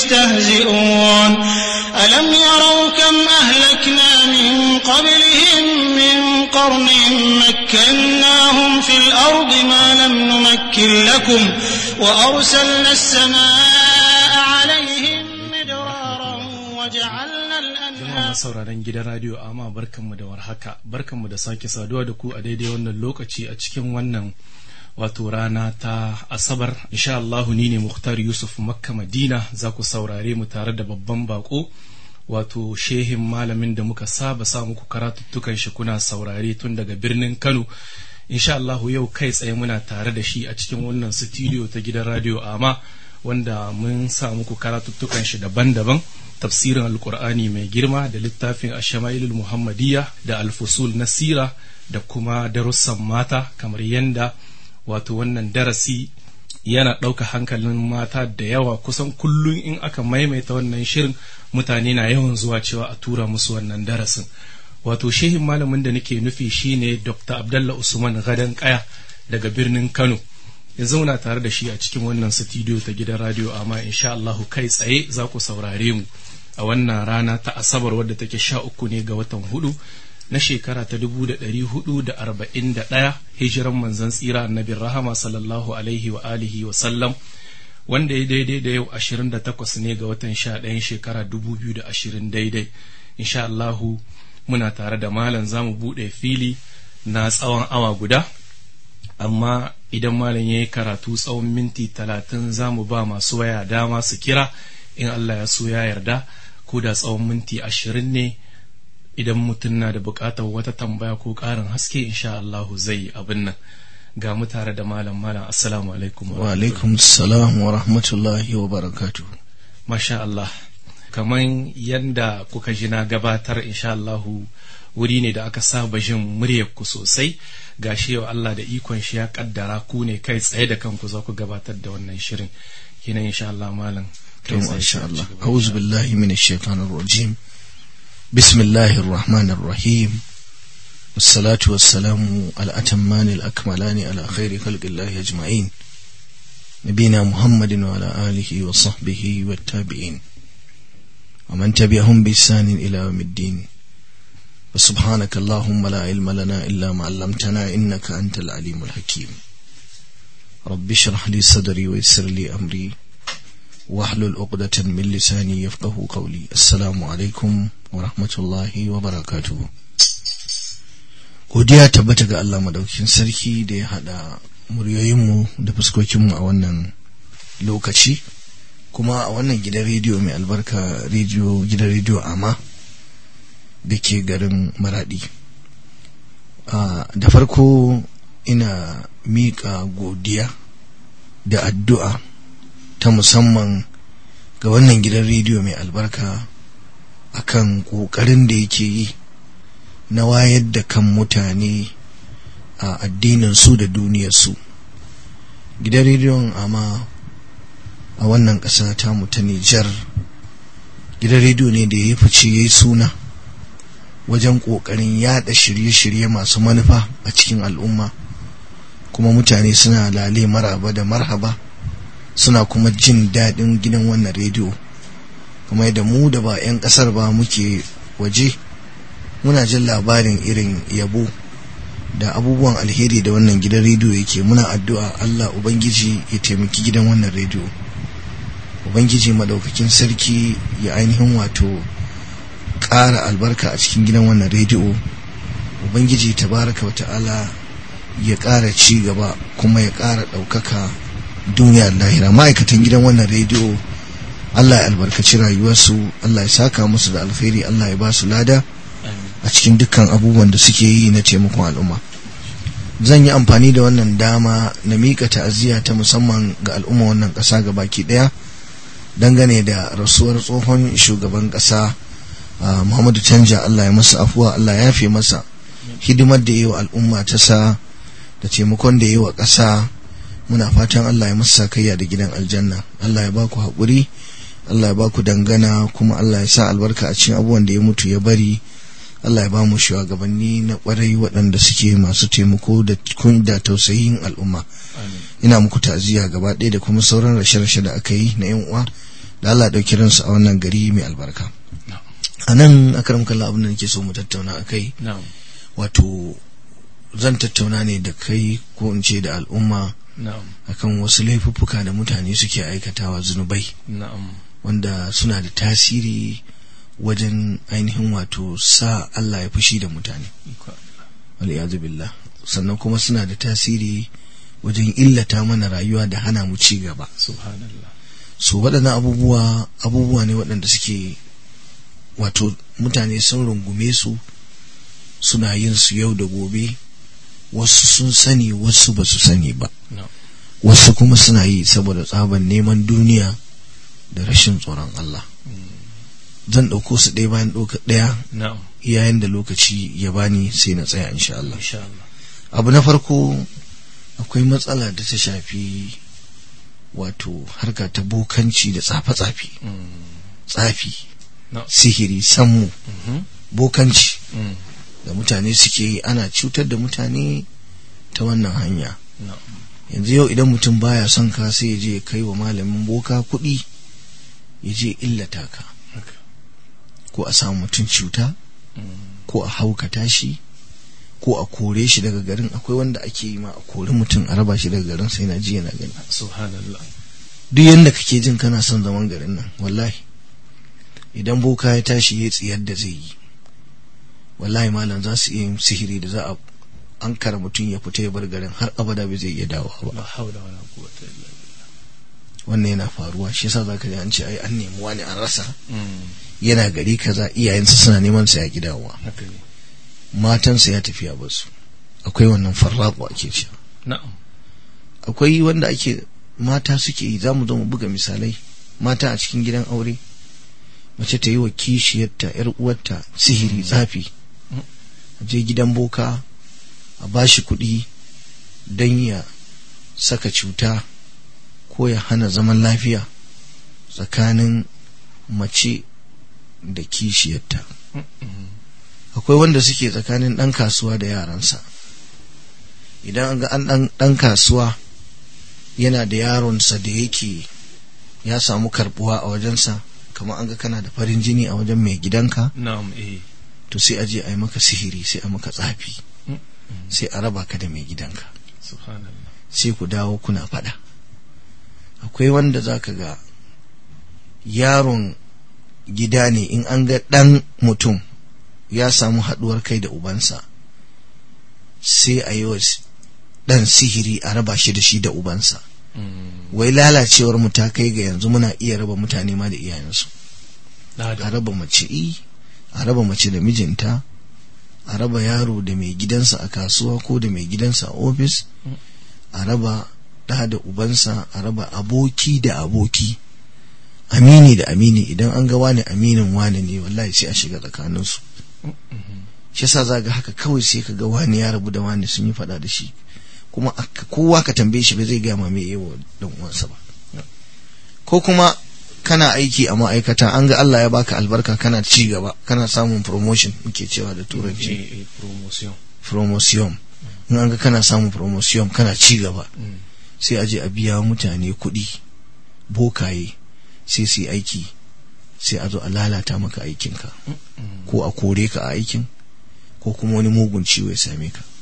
يستهزئون ألم يروا كم أهلكنا من قبلهم من قرن مكناهم في الأرض ما لم نمكن لكم وأرسلنا السماء عليهم مدرارا وجعلنا الأنهار. sauraron gidan radio amma barkanmu da warhaka, barkanmu da sake saduwa da ku a daidai wannan lokaci a cikin wannan wato rana ta Asabar. Insha Allah ni ne Mukhtar Yusuf Makka Madina, za ku saurare mu tare da babban bako wato shehin malamin da muka saba sa muku karatuttukan shi kuna saurare tun daga birnin Kano. Insha Allah yau kai tsaye muna tare da shi a cikin wannan studio ta gidan radio amma wanda mun sa muku karatuttukan shi daban-daban, tafsirin alkur'ani mai girma da littafin Ash-Shama'ilul Muhammadiyya da Al-Fusul na Sira da kuma darussan mata, kamar yanda wato wannan darasi yana ɗauka hankalin mata da yawa. Kusan kullum in aka maimaita wannan shirin mutane na yawan zuwa cewa a tura musu wannan darasin. Wato shehin malamin da nake nufi shine Dr. Abdallah Usman Gadan Kaya daga birnin Kano. Ya zauna tare da shi a cikin wannan studio ta gidan radio amma insha Allah kai tsaye za ku saurare mu a wannan rana ta Asabar wadda take 13 ne ga watan 4 na shekara ta 1441 hijiran manzon tsira annabin rahama sallallahu alaihi wa alihi wa sallam, wanda ya daidai da yau 28 ne ga watan 11 shekara 2020 daidai. Insha Allah muna tare da malam, zamu bude fili na tsawon awa guda, amma idan malam yayi karatu tsawon minti 30 zamu ba masu waya dama su kira in Allah ya so ya yarda, ko da tsawon minti 20 ne. Idan mutum na da bukatar wata tambaya ko ƙarin haske insha Allah zai abin nan. Ga mu tare da malam. Assalamu alaikum. Wa alaikum assalam wa rahmatullahi wa barakatuh. Masha Allah, kaman yanda kuka ji na gabatar insha Allah wuri ne da aka saba jin muryar ku sosai. Gashi yau Allah da ikon shi ya kaddara ku ne kai tsaye da kanku za ku gabatar da wannan shirin. Kina insha Allah malam. Insha Allah. A'udhu billahi minash shaitanir rajim. بسم الله الرحمن الرحيم والصلاة والسلام على الأتمان الأكملان على خير خلق الله أجمعين نبينا محمد وعلى آله وصحبه والتابعين ومن تبعهم بإحسان إلى يوم الدين وسبحانك اللهم لا علم لنا إلا ما علمتنا إنك أنت العليم الحكيم رب اشرح لي صدري ويسر لي أمري واحلل عقدة من لساني يفقهوا قولي. السلام عليكم wa rahmatullahi wa barakatuhu. Godiya tabbata ga Allah madaukakin sarki da ya hada muryoyinmu da fuskokinmu a wannan lokaci, kuma a wannan gidan rediyo mai albarka, gidan rediyo amma da ke garin Maradi. Da farko ina miƙa godiya da addu'a ta musamman ga wannan gidan rediyo mai albarka akan ƙoƙarin da yake yi na wayar da kan mutane a addinin su da duniyar su. Gidan rediyon amma a wannan ƙasa ta mu ta Nijar, gidan rediyo ne da ya fice yayi suna wajen ƙoƙarin yada shirye-shirye masu manufa a cikin al'umma, kuma mutane suna lale maraba da marhaba, suna kuma jin daɗin gidan wannan rediyo. Kuma yadda mu da ba 'yan kasar ba muke waje muna jin labarin irin yabo da abubuwan alheri da wannan gidan rediyo yake. Muna addu'a Allah Ubangiji ya taimaki gidan wannan rediyo, Ubangiji madaukakin sarki ya ainihin wato ƙara albarka a cikin gidan wannan rediyo. Ubangiji tabaraka wa ta'ala ya ƙara ci gaba kuma ya ƙara ɗaukaka duniya lahira. Ma'aikatan gidan wannan rediyo Allah ya albarkaci rayuwarsu, Allah ya saka musu da alkhairi, Allah ya ba su lada a cikin dukkan abubuwan da suke yi na taimakon al'umma. Zan yi amfani da wannan dama na miƙa ta'aziyya ta musamman ga al'umma wannan ƙasa gabaki ɗaya dangane da rasuwar tsohon shugaban ƙasa Muhammadu Tanja. Allah ya masa afuwa, Allah ya yafe masa hidimar da yi wa al'umma ta sa da taimakon da yi wa ƙasa. Muna fatan Allah ya masa kayya da gidan aljanna. Allah ya ba ku haƙuri, Allah ya ba ku dangana, kuma Allah ya sa albarka a cikin abubuwan da ya mutu ya bari. Allah ya ba mu shugabanni na ƙwarai waɗanda suke masu taimako da tausayin al'umma. Ina muku ta'aziyya gaba ɗaya da kuma sauran rashe-rashe da aka yi na 'yan uwa da Allah ɗauki ransu a wannan gari mai albarka. A nan akaram kallah abin da nake so mu tattauna a kai, wato zan tattauna ne da kai ko in ce da al'umma akan wasu laifuffuka da mutane suke aikatawa, zunubai wanda suna da tasiri wajen ainihin wato sa Allah ya fushi da mutane, wal billah, sannan kuma suna da tasiri wajen illata mana rayuwa da hana mu ci gaba. Subhanallah. So waɗannan abubuwa ne waɗanda suke wato mutane sun rungume su, suna yin su yau da gobe, wasu sun sani wasu ba su sani ba, wasu kuma suna yi saboda tsaban neman duniya da rashin tsoron Allah. Zan ɗauko su ɗaya bayan ɗaya yayin da lokaci ya bani sai na tsaya insha Allah. Abu na farko, akwai matsala da ta shafi wato harka ta bokanci da tsafe-tsafe, tsafi, sihiri, sammu, bokanci da mutane suke yi, ana cutar da mutane ta wannan hanya. Yanzu yau idan mutum baya son ka sai ya je kai wa malamin boka kuɗi, ya je illata ka, ko a samu mutum cuta, ko a haukata shi, ko a kore shi daga garin. Akwai wanda ake yi ma a kore mutum a raba shi daga garin sai na ji yana gani. Subhanallah. Duk yanda kake jin kana son zaman garin nan, wallahi idan boka ya tashi ya tsiyar da zai yi, wallahi malam za su iya yin sihiri da za a an kara mutum ya fita ya bar garin har abada bai zai iya dawowa ba. Wannan yana faruwa, shi yasa zaka ji an ce ai an nemi wani an rasa, yana gari kaza, iyayensa suna neman sa ya ki dawowa, matansa ya tafi ya basu. Akwai wannan farraqu ake cewa. Na'am. Akwai wanda ake mata suke yi, zamu zo mu buga misalai. Mata a cikin gidan aure, mace ta yi wa kishiyarta yar uwarta sihiri, tsafi, a je gidan boka a bashi kuɗi don ya saka cuta ko ya hana zaman lafiya tsakanin mace da kishiyarta. Akwai wanda suke tsakanin ɗan kasuwa da yaransa. Idan an ɗan kasuwa yana da yaronsa da yake ya samu karbuwa a wajensa, kamar an ga kana da farin jini a wajen mai gidanka, to sai a je a yi maka sihiri, sai a maka tsafi, sai a raba ka da mai gidanka, sai ku dawo kuna faɗa. Akwai wanda zaka ga yaron gida ne, in an ga ɗan mutum ya samu haɗuwar kai da ubansa, sai a yi wa ɗan sihiri a raba shi da shi da ubansa. Wai lalacewar mu ta kai ga yanzu muna iya raba mutane ma da iyayensu. A raba mace a raba mace da mijinta, a raba yaro da mai gidansa a kasuwa ko da mai gidansa a ofis, a raba ɗa da ubansa, a raba aboki da aboki, amini da amini. Idan an ga wani aminin wani ne, wallahi sai a shiga tsakaninsu. Shi yasa za ga haka kawai sai ka ga wani ya rabu da wani sun yi faɗa da shi, kuma kowa ka tambaye shi ba zai gama mai yawa dan uwansa ba. Ko kuma kana aiki a ma'aikata, an ga Allah ya baka albarka, kana ci gaba, kana samun promotion, muke cewa da turanci promotion. In an ga kana samun promotion, kana ci gaba, sai a je a biya mutane kuɗi, bokaye, sai su yi aiki, sai a zo a lalata maka aikinka, ko a kore ka a aikin, ko kuma wani mugun ciwo ya same ka.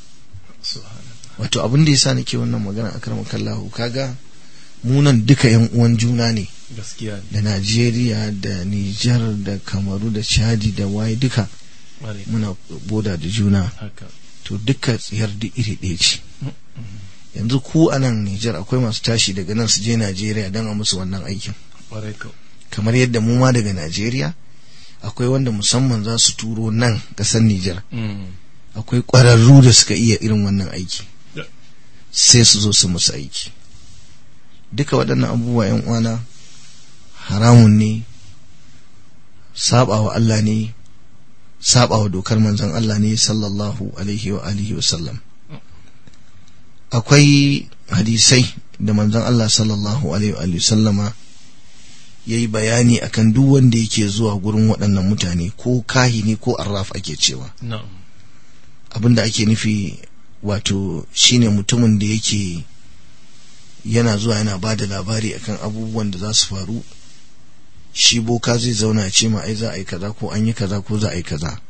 Wato abin da yasa nake wannan magana akramakallahu, kaga mu nan duka yan uwan juna ne, gaskiya, da Najeriya da Nijar da Kamaru da Chadi da waye, duka muna boda da juna. To duka tsiyar duk iri ɗaya ce. Yanzu ku a nan Nijar akwai masu tashi daga nan su je Najeriya don a musu wannan aikin, kamar yadda mu ma daga Najeriya akwai wanda musamman za su turo nan ƙasar Nijar. Akwai ƙwararru da suka iya irin wannan aiki, sai su zo su musu aiki. Duka waɗannan abubuwa yan uwana haramun ne, sabawa Allah ne, sabawa dokar manzon Allah ne sallallahu alaihi wa alihi wa sallam. Akwai hadisai da manzon Allah sallallahu alaihi wa alihi wa sallama yayi bayani akan duk wanda yake zuwa gurin waɗannan mutane, ko kahini ko arraf ake cewa. Abinda ake nufi wato shine mutumin da yake yana zuwa yana ba da labari akan abubuwan da za su faru shi boka zai zauna ya ce ma ai za a yi kaza ko an yi kaza ko za a yi kaza.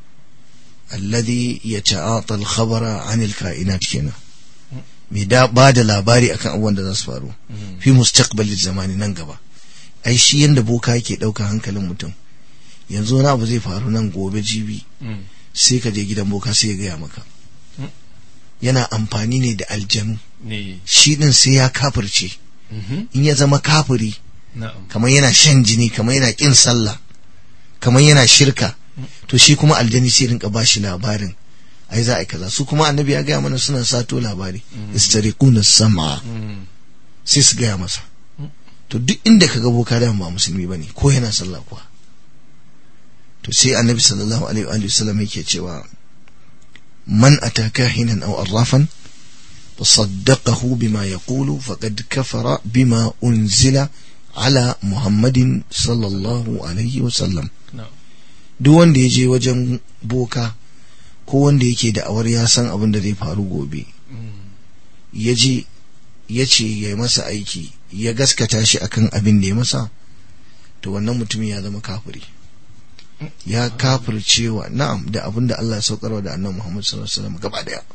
Alladhi yata'ata al-khabara 'anil ka'inat kenan, mai ba da labari akan abubuwan da za su faru fi mustaqbalil zamani, nan gaba. Ai shi yanda boka yake ɗaukar hankalin mutum, yanzu wani abu zai faru nan gobe jibi, sai ka je gidan boka sai ya gaya maka. Yana amfani ne da aljanu, shi din sai ya kafirce. In ya zama kafiri, kamar yana shan jini, kamar yana kin sallah, kamar yana shirka, to shi kuma aljani sai rinka bashi labarin ai za a yi kaza. Su kuma annabi ya gaya mana suna sato labari, istariquna sam'a, sai su gaya masa. To duk inda kaga boka da ba musulmi bane, ko yana sallah kuwa. To sai annabi sallallahu alaihi wa sallam yake cewa man ataka hinan aw arrafan fasaddaqahu bima yaqulu faqad kafara bima unzila ala muhammadin sallallahu alaihi wa sallam. Duk wanda ya je wajen boka ko wanda yake da awar ya san abin da zai faru gobe, ya je ya ce ya yi masa aiki, ya gaskata shi akan abin da ya masa, to wannan mutumin ya zama kafiri, ya kafircewa na'am da abin da Allah ya saukarwa da annabi Muhammad sallallahu alaihi wasallam gaba daya.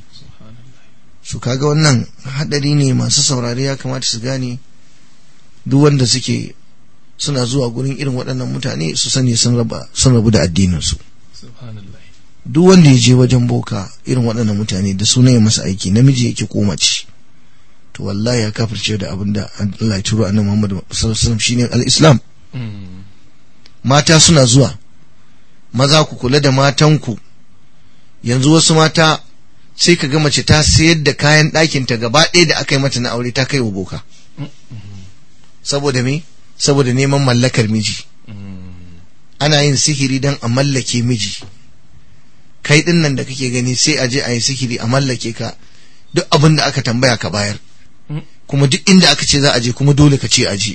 Su kaga wannan hadari ne, masu saurare ya kamata su gane. Duk wanda suna zuwa gurin irin waɗannan mutane su sani sun rabu da addininsu. Duk wanda ya je wajen boka irin waɗannan mutane da suna ya masa aiki, namiji yake ko mace, to wallahi ya kafirce da abin da Allah ya turo annabi Muhammad sallallahu alaihi wasallam shine al-Islam. Mata suna zuwa, maza ku kula da matanku. Yanzu wasu mata sai ka ga mace ta sayar da kayan ɗakinta gaba ɗaya da aka yi mata na aure ta kai wa boka. Saboda me? Saboda neman mallakar miji. Ana yin sihiri don a mallake miji. Kai din nan da kake gani sai a je a yi sihiri a mallake ka, duk abin da aka tambaya ka bayar, kuma duk inda aka ce za a je kuma dole ka ce a je.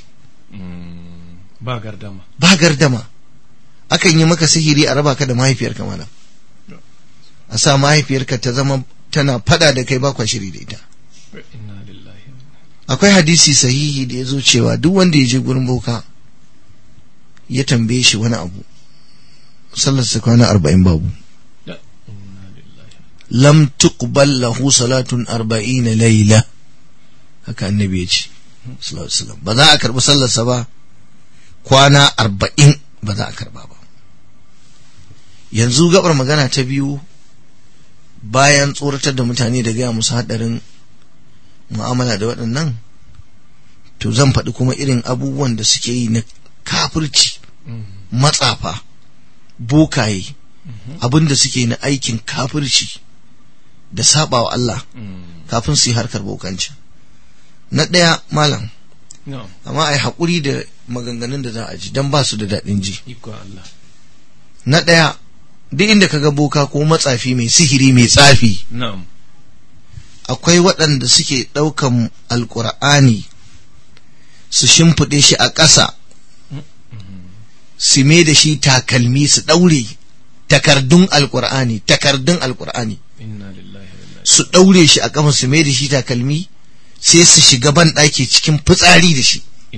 Ba gardama. Ba gardama. Akan yi maka sihiri a raba ka da mahaifiyarka malam, a sa mahaifiyarka ta zama tana fada da kai, ba kwa shiri da ita. Akwai hadisi sahihi da ya zo cewa duk wanda ya je gurin boka ya tambaye shi wani abu, sallarsa kwana 40 babu. Lam tuqbal lahu salatun 40 layla, haka annabi ya ce sallallahu alaihi wasallam. Ba za a karbi sallarsa ba, kwana 40 ba za a karba ba. Yanzu gabar magana ta biyu, bayan tsoratar da mutane da gaya musu hadarin mu'amala da waɗannan, to zan faɗi kuma irin abubuwan da suke yi na kafirci, matsafa, bokaye, abin da suke na aikin kafirci da sabawa Allah kafin su yi harkar bokanci. Na ɗaya malam, amma ai haƙuri da maganganun da za a ji don ba su da daɗin ji. Na ɗaya, duk inda kaga boka ko matsafi mai sihiri mai tsafi, akwai waɗanda suke ɗaukan alƙur'ani su shimfiɗe shi a ƙasa, su mai da shi takalmi, su ɗaure takardun alƙur'ani su ɗaure shi a ƙafa, su mai da shi takalmi, sai su shiga ban ɗaki cikin fitsari da shi.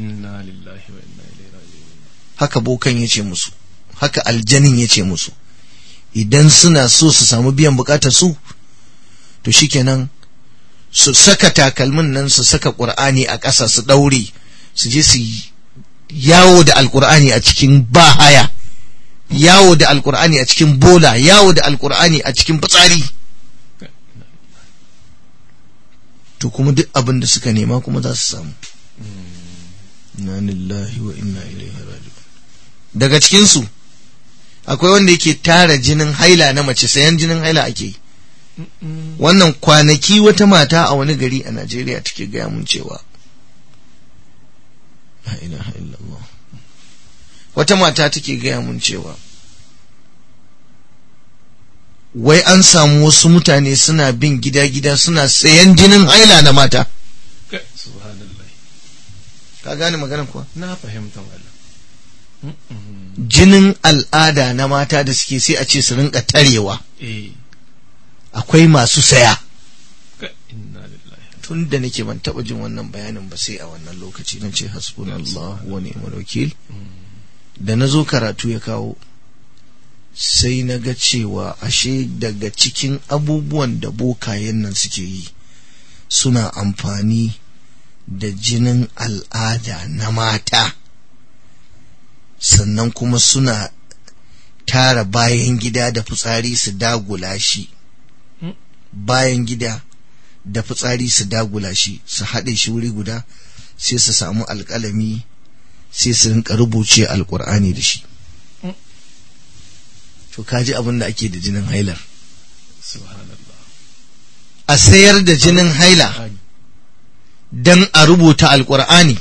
Haka bokan ya ce musu, haka aljanin ya ce musu, idan suna so su samu biyan bukatar su, to shikenan su saka takalmin nan, su saka ƙur'ani a ƙasa, su ɗaure, su je su yawo da alƙur'ani a cikin bahaya, yawo da alƙur'ani a cikin bola, yawo da alƙur'ani a cikin fitsari. To kuma duk abin da suka nema kuma za su samu. Inna lillahi wa inna ilaihi raji'un. Daga cikinsu akwai wanda yake tara jinin haila na mace, sayan jinin haila ake yi. Wannan kwanaki wata mata a wani gari a Najeriya take gaya mun cewa, la ilaha illallah, wata mata take gaya mun cewa wai an samu wasu mutane suna bin gida-gida suna sayan jinin haila na mata. Ka gane maganar kuwa? Na fahimta wala. Jinin al'ada na mata da suke sai a ce su rinka tarewa. Akwai masu saya. tun da nake ban taba jin wannan bayanin ba sai a wannan lokaci na ce hasbunallahu wa ni'mal wakil. Da na zo karatu ya kawo sai na ga cewa ashe daga cikin abubuwan da bokayen nan suke yi suna amfani da jinin al'ada na mata, sannan kuma suna tara bayan gida da fitsari su dagula shi, bayan gida da fitsari su dagula shi, su haɗe shi wuri guda, sai su samu alƙalami sai su rinka rubuce alƙur'ani da shi. To kaji abin da ake da jinin hailar, a sayar da jinin haila don a rubuta alƙur'ani,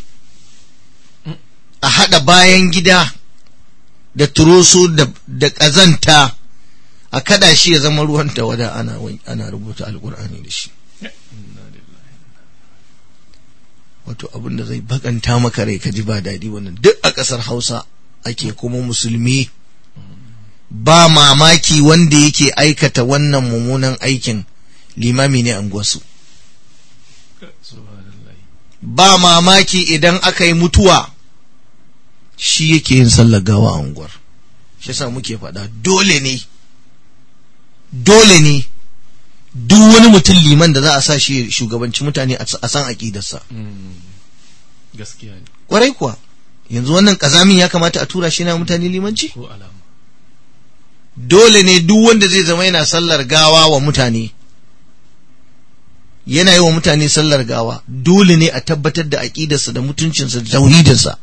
a haɗa bayan gida da turoso da ƙazanta, a kada shi ya zama ruwan tawada ana rubuta alƙur'ani da shi. Wato abin da zai bakanta maka rai ka ji ba daɗi, wannan duk a ƙasar Hausa ake, kuma musulmi. Ba mamaki wanda yake aikata wannan mummunan aikin limami ne anguwarsu. Ba mamaki idan aka yi mutuwa shi yake yin sallar gawa a unguwar. Shi yasa muke faɗa dole ne duk wani mutum liman da za a sa shi shugabanci mutane a san aƙidarsa. Gaskiya ne. Kwarai kuwa, yanzu wannan ƙazamin ya kamata a tura shi na mutane limanci? Ko alama. Dole ne duk wanda zai zama yana sallar gawa wa mutane, yana yi wa mutane sallar gawa, dole ne a tabbatar da aƙidarsa da mutuncinsa da tauhidinsa.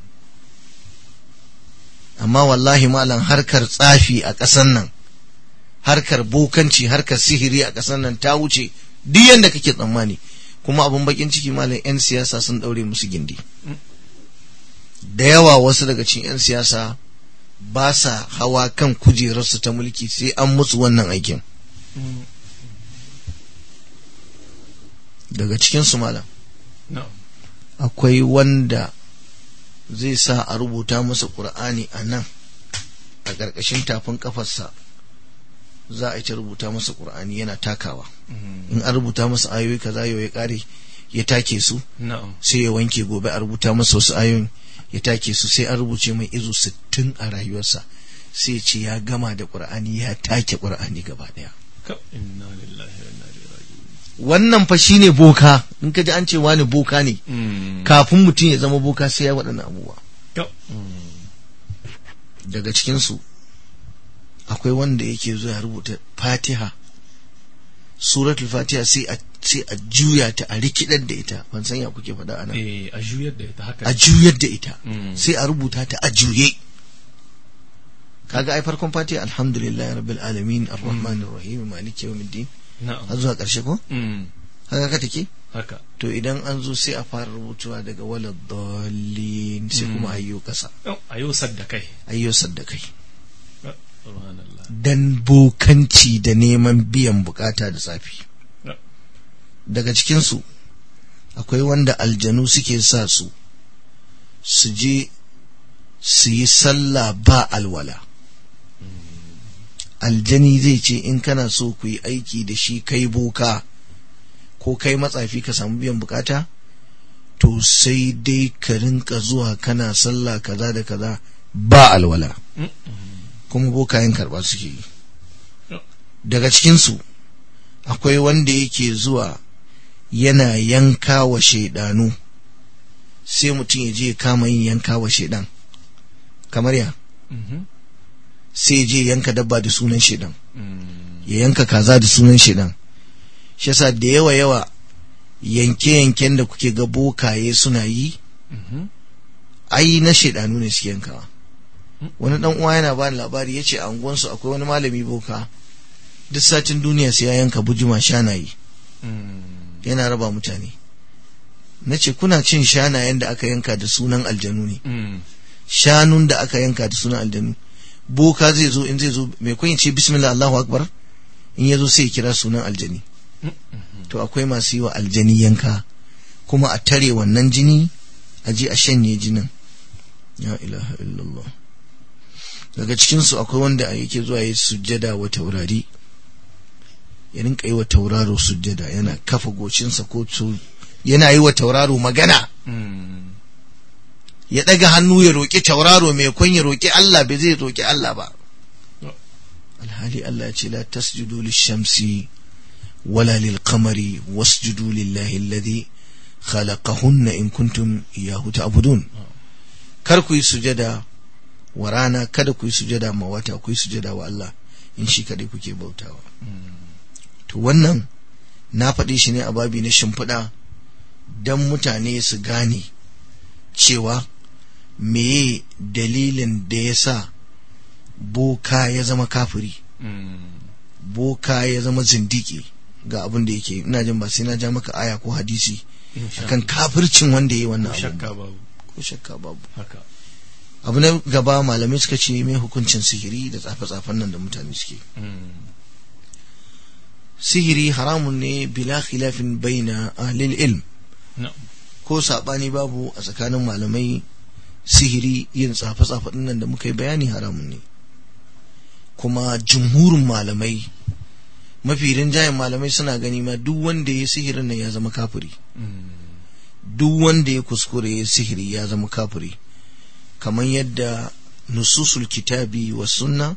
Amma wallahi malam, harkar tsafi a ƙasar nan, harkar bokanci, harkar sihiri a ƙasar nan ta wuce duk yanda kake tsammani. Kuma abin bakin ciki malam, 'yan siyasa sun ɗaure musu gindi. Da yawa wasu daga cikin 'yan siyasa ba sa hawa kan kujerarsu ta mulki sai an musu wannan aikin. Daga cikinsu malam, akwai wanda zai sa a rubuta masa ƙur'ani a nan a ƙarƙashin tafin ƙafarsa, za a yi ta rubuta masa ƙur'ani yana takawa. In an rubuta masa ayoyi kaza yau ya ƙare ya take su, sai ya wanke, gobe a rubuta masa wasu ayoyin ya take su, sai an rubuce mai izu 60 a rayuwarsa, sai ce ya gama da ƙur'ani, ya take ƙur'ani gaba ɗaya. Wannan fa shine boka. In ka ji an ce wani boka ne, kafin mutum ya zama boka sai ya waɗannan abubuwa. Daga cikinsu akwai wanda yake zuwa rubuta Fatiha, suratul Fatiha, sai a juya ta, a rikidar da ita. Ban san ya kuke faɗa anan. A juyar da ita haka. A juyar da ita, sai a rubuta ta a juye. Kaga ai farkon Fatiha alhamdulillahi rabbil alamin arrahmanir rahim maliki yawmiddin. Har zuwa ƙarshe ko? Haka ka take? Haka. To idan an zo sai a fara rubutuwa daga walad dallin, sai kuma ayyo ƙasa. Ayyo sadda kai. Ayyo sadda kai. Dan bokanci da neman biyan bukata da tsafi. Daga cikinsu akwai wanda aljanu suke sa su je su yi sallah ba alwala. Aljani zai ce in kana so ku yi aiki da shi kai boka ko kai matsafi ka samu biyan bukata, to sai dai ka rinka zuwa kana sallah kaza da kaza ba alwala. Kuma bokayen karɓa suke yi. Daga cikinsu akwai wanda yake zuwa yana yanka wa shaidanu, sai mutum ya je ya kama yin yanka wa shaidan. Kamar ya? Sai je yanka dabba da sunan shaidan, ya yanka kaza da sunan shaidan. Shi yasa da yawa yanke-yanken da kuke ga bokaye suna yi, ai na shaidanu ne suke yankawa. Wani dan uwa yana bani labari, yace a unguwansu akwai wani malami boka, duk satin duniya sai ya yanka bujuma shanaye, yana raba mutane. Nace kuna cin shanayen da aka yanka da sunan aljanu ne? Shanun da aka yanka da sunan aljanu, boka zai zo, in zai zo mai kun ce bismillah Allahu akbar, in ya zo sai ya kira sunan aljani. To akwai masu yi wa aljani yanka, kuma a tare wannan jini, a je a shanye jinin. Ya ilaha illallah. Daga cikinsu akwai wanda yake zuwa ya sujjada wa taurari, ya rinka yi wa tauraro sujjada, yana kafa gocinsa ko yana yi wa tauraro magana, ya ɗaga hannu ya roƙi tauraro mai kwan ya roƙi Allah, bai zai roƙi Allah ba. Alhali Allah ya ce la tasjudu lishamsi wala lilqamari wasjudu lillahi alladhi khalaqahunna in kuntum iyyahu ta'budun. Kar ku yi sujada wa rana, kada ku yi sujada ma wata, ku yi sujada wa Allah in shi kadai kuke bautawa. To wannan na faɗi shi ne a babi na shimfiɗa don mutane su gane cewa meye dalilin da ya sa boka ya zama kafiri, boka ya zama zindiki ga abin da yake. Ina jin ba sai na ja maka aya ko hadisi akan kafircin wanda ya yi wannan abu ko shakka babu. Abu na gaba, malamai suka ce mai hukuncin sihiri da tsafe-tsafen nan da mutane suke. Sihiri haramun ne bila khilafin baina ahlil ilm, ko sabani babu a tsakanin malamai. Sihiri, yin tsafe-tsafe nan da muka yi bayani, haramun ne. Kuma jumhurin malamai, mafi rinjayen malamai suna gani ma duk wanda ya sihirin nan ya zama kafiri. Duk wanda ya kuskure ya sihiri ya zama kafiri, kamar yadda nususul kitabi wa sunna,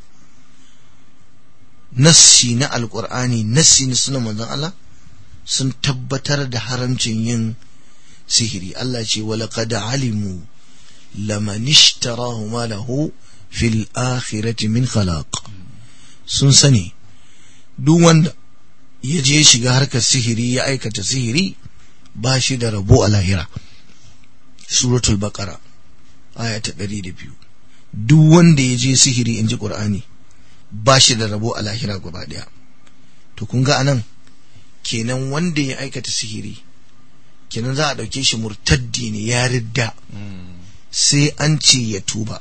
nassi na alqur'ani, nassi na sunan manzon Allah sun tabbatar da haramcin yin sihiri. Allah ce walaqad alimu laman ishtarahu ma lahu fil akhirati min khalaq. Sun sani duk wanda ya je shiga harkar sihiri, ya aikata sihiri, ba shi da rabo a lahira. Suratul Baqara aya ta 102. Duk wanda ya je sihiri, in ji Qur'ani, ba shi da rabo a lahira gaba daya. To kun ga anan kenan wanda ya aikata sihiri, kenan za a dauke shi murtaddi ne, ya ridda, sai an ce ya tuba.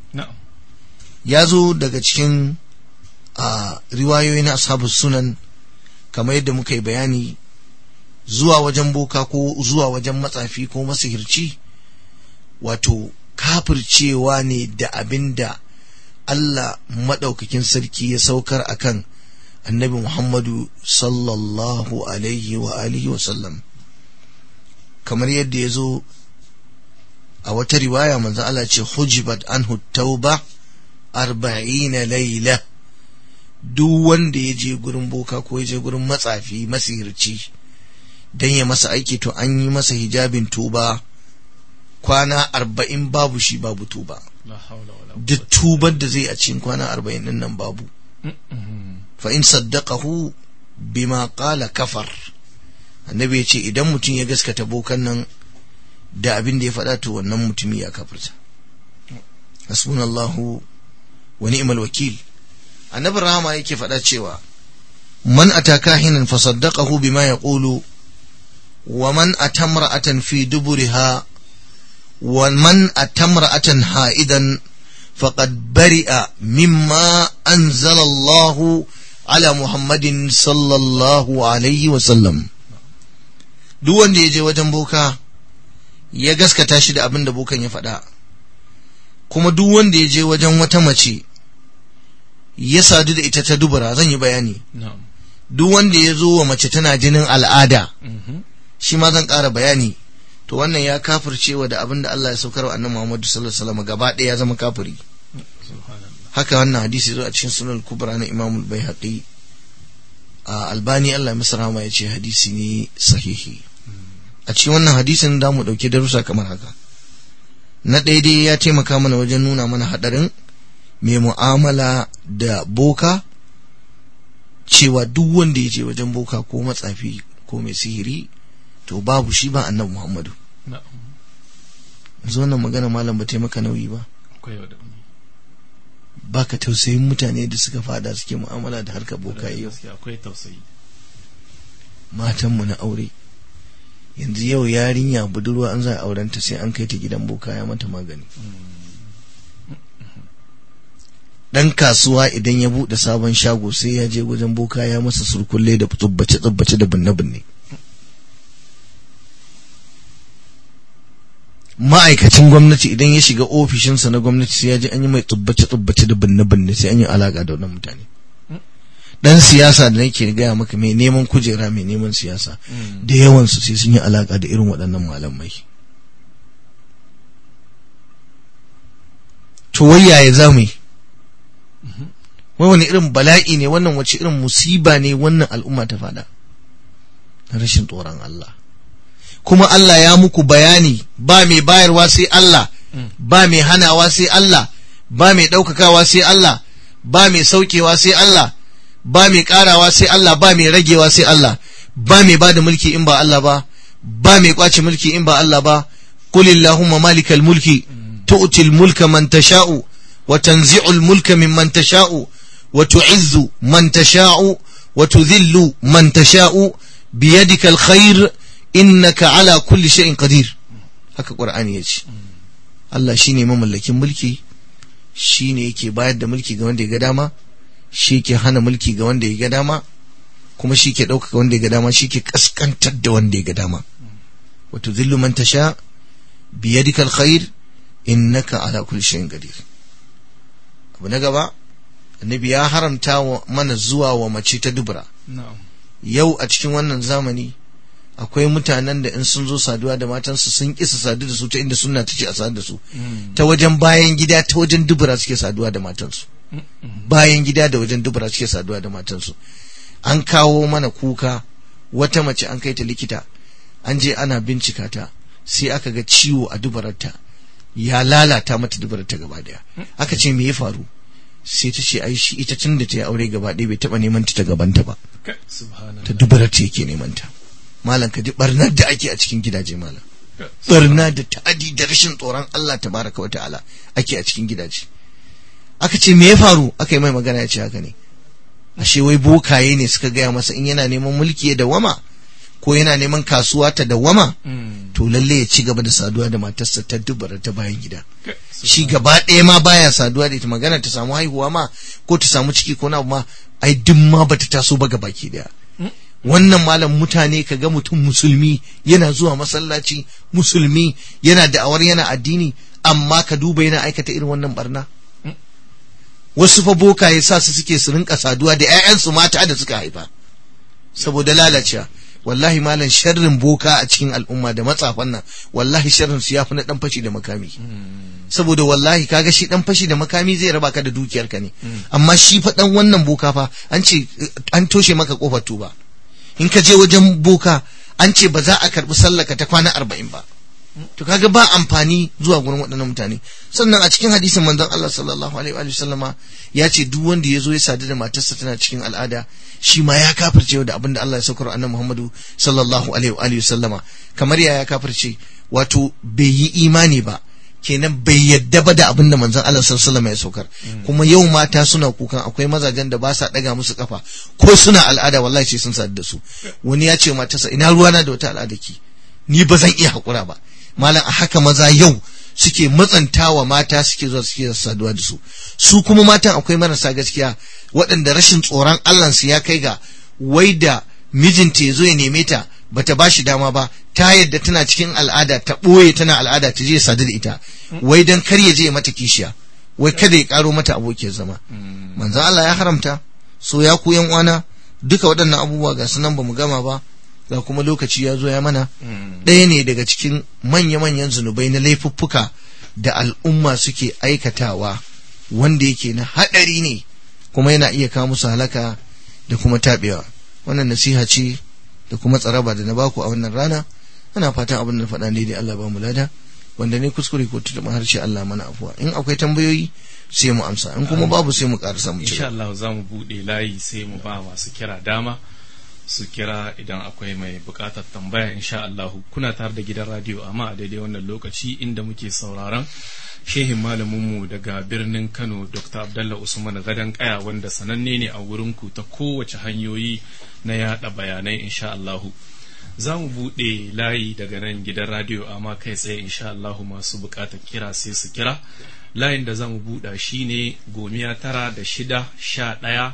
Ya zo daga cikin riwayoyi na ashabu sunan, kamar yadda muka yi bayani, zuwa wajen boka ko zuwa wajen matsafi ko masihirci, wato kafircewa ne da abinda Allah madaukakin sarki ya saukar akan annabi Muhammadu sallallahu alaihi wa alihi wa sallam, kamar yadda ya zo a wata riwaya. manzo Allah ce hujibat anhu tauba 40 laila. Duk wanda ya je gurin boka ko ya je gurin matsafi masihirci dan ya masa aiki, to an yi masa hijabin tuba kwana 40, babu shi babu tuba. Duk tubar da zai a cikin kwana 40 din nan babu. Fa in saddaqahu bima qala kafar. Annabi ya ce idan mutum ya gaskata bokan nan da abin da ya faɗa, to wannan mutumi ya kafirta. Hasbunallahu wa ni'mal wakil. Annabi rahama yake faɗa cewa man ataka hinan fa saddaqahu bima yaqulu wa man atamra'atan fi duburiha wa man atamra'atan ha'idan faqad bari'a mimma anzala Allahu ala Muhammadin sallallahu alaihi wa sallam. Duk wanda ya je wajen boka ya gaskata shi da abin da bokan ya faɗa, kuma duk wanda ya je wajen wata mace ya sadu da ita ta dubura, zan yi bayani. Duk wanda ya zo wa mace tana jinin al'ada, shi ma zan ƙara bayani. To wannan ya kafircewa da abin da Allah ya saukar wa annabi Muhammad sallallahu alaihi wasallam, gaba ɗaya ya zama kafiri. Haka wannan hadisi zo a cikin sunan kubra na Imam al-Baihaqi. Albani Allah ya masa rahama ya ce hadisi ne sahihi. A cikin wannan hadisin da mu dauke darussa kamar haka. Na daidai ya taimaka mana wajen nuna mana hadarin mai mu'amala da boka, cewa duk wanda ya je wajen boka ko matsafi ko mai sihiri, to babu shi ba annabi Muhammadu. Zo wannan magana malam ba taimaka nauyi ba. Baka tausayin mutane da suka fada suke mu'amala da harkar boka yau. Akwai tausayi. Matanmu na aure yanzu, yau yarinya budurwa an za a aurenta sai an kai ta gidan boka ya mata magani. Dan kasuwa idan ya bude sabon shago sai ya je wajen boka ya masa surkulle da tsubbace da binne-binne. Ma'aikacin gwamnati idan ya shiga ofishinsa na gwamnati sai ya je an yi mai tsubbace da binne-binne, sai an yi alaka da wannan mutane. dan siyasa da nake gaya maka mai neman kujera mai neman siyasa da yawansu sai sun yi alaka da irin waɗannan malamai. To wai yaya za mu yi? Wai wani irin bala'i ne wannan, wace irin musiba ne wannan al'umma ta fada na rashin tsoron Allah. Kuma Allah ya muku bayani, ba mai bayarwa sai Allah, ba mai hanawa sai Allah, ba mai ɗaukakawa sai Allah, ba mai saukewa sai Allah, ba mai ƙarawa sai Allah, ba mai ragewa sai Allah, ba mai bada mulki in ba Allah ba, ba mai ƙwace mulki in ba Allah ba. Qul illahumma malikal mulki tu'til mulka man tasha'u wa tanzi'ul mulka mimman tasha'u wa tu'izzu man tasha'u wa tudhillu man tasha'u biyadikal khair innaka ala kulli shay'in qadir. Haka Qur'ani yace. Allah shine mamallakin mulki, shine yake bayar da mulki ga wanda ya ga dama, shi ke hana mulki ga wanda ya ga dama, kuma shi ke ɗaukaka wanda ya ga dama, shi ke kaskantar da wanda ya ga dama. wa tudhillu man tasha biyadikal khair innaka ala kulli shay'in qadir. Abu na gaba, annabi ya haramta mana zuwa wa mace ta dubura. Yau a cikin wannan zamani akwai mutanen da in sun zo saduwa da matansu sun kisa sadu da su ta inda sunna ta ce a sadu da su, ta wajen bayan gida, ta wajen dubura suke saduwa da matansu. Bayan gida da wajen dubura suke saduwa da matansu. An kawo mana kuka, wata mace an kai ta likita, an je ana bincika ta, sai aka ga ciwo a dubararta ya lalata mata dubararta gaba daya. Aka ce me ya faru? Sai ta ce ai shi ita tun da ta yi aure gaba ɗaya bai taɓa neman ta gabanta ba, ta dubararta yake neman ta. Malam ka ji barnar da ake a cikin gidaje malam, barna da ta'adi da rashin tsoron Allah tabaraka wa ta'ala ake a cikin gidaje. Aka ce me ya faru? Aka yi mai magana ya ce haka ne, ashe wai bokaye ne suka gaya masa in yana neman mulki ya dawama ko yana neman kasuwa ta dawama, to lalle ya ci gaba da saduwa da matarsa ta dubara ta bayan gida. Shi gaba ɗaya ma baya saduwa da ita, magana ta samu haihuwa ma ko ta samu ciki ko na ma ai duk ma bata taso ba gabaki daya. Wannan malam, mutane ka ga mutum musulmi yana zuwa masallaci, musulmi yana da'awar yana addini, amma ka duba yana aikata irin wannan barna. Wasu fa bokaye sa su suke su rinka saduwa da 'ya'yansu mata da suka haifa saboda lalacewa. Wallahi malam, sharrin boka a cikin al'umma da matsafan nan, wallahi sharrin su yafi na dan fashi da makami. Saboda wallahi kaga shi dan fashi da makami zai raba ka da dukiyarka ne, amma shi fa dan wannan boka fa an ce an toshe maka kofar tuba. In ka je wajen boka an ce ba za a karbi sallaka ta kwana 40 ba. To kaga ba amfani zuwa gurin waɗannan mutane. Sannan a cikin hadisin manzon Allah sallallahu alaihi wa sallama ya ce duk wanda ya zo ya sadu da matarsa tana cikin al'ada, shi ma ya kafirce da abin da Allah ya saukar annabi Muhammadu sallallahu alaihi wa sallama. Kamar ya kafirce, wato bai yi imani ba, kenan bai yadda ba da abin da manzon Allah sallallahu alaihi wa sallama ya saukar. Kuma yau mata suna kukan akwai mazajen da ba sa daga musu kafa ko suna al'ada, wallahi sai sun sadu da su. Wani ya ce matarsa ina ruwana da wata al'ada ki, ni ba zan iya hakura ba. Malam, a haka maza yau suke matsantawa mata, suke zuwa suke saduwa da su. Su kuma matan akwai marasa gaskiya waɗanda rashin tsoron Allah su ya kai ga wai da mijinta ya zo ya neme ta bata bashi dama ba, ta yadda tana cikin al'ada ta ɓoye tana al'ada ta je sadu da ita, wai dan kar ya je mata kishiya, wai kada ya karo mata abokiyar zama. Manzon Allah ya haramta. So ya ku yan uwana, duka waɗannan abubuwa ga sunan bamu gama ba, ga kuma lokaci ya zo ya mana. Ɗaya ne daga cikin manya-manyan zunubai na laifuffuka da al'umma suke aikatawa, wanda yake na haɗari ne kuma yana iya kawo musu halaka da kuma taɓewa. Wannan nasiha ce da kuma tsaraba da na baku a wannan rana. Ana fatan abin da faɗa ne da Allah ba mu lada, wanda ne kuskure ko tutuɓa harshe Allah mana afuwa. In akwai tambayoyi sai mu amsa, in kuma babu sai mu ƙarasa mu ci. Insha Allah za mu buɗe layi sai mu ba masu kira dama su kira idan akwai mai bukatar tambaya. Insha Allah kuna tare da gidan radio amma a daidai wannan lokaci inda muke sauraron shehin malaminmu daga birnin Kano, Dr. Abdullah Usman Gadan Kaya, wanda sananne ne a wurinku ta kowace hanyoyi na yada bayanai. Insha Allah za mu buɗe layi daga nan gidan radio amma kai tsaye. Insha Allah masu bukatar kira sai su kira. Layin da za mu buɗa shine 996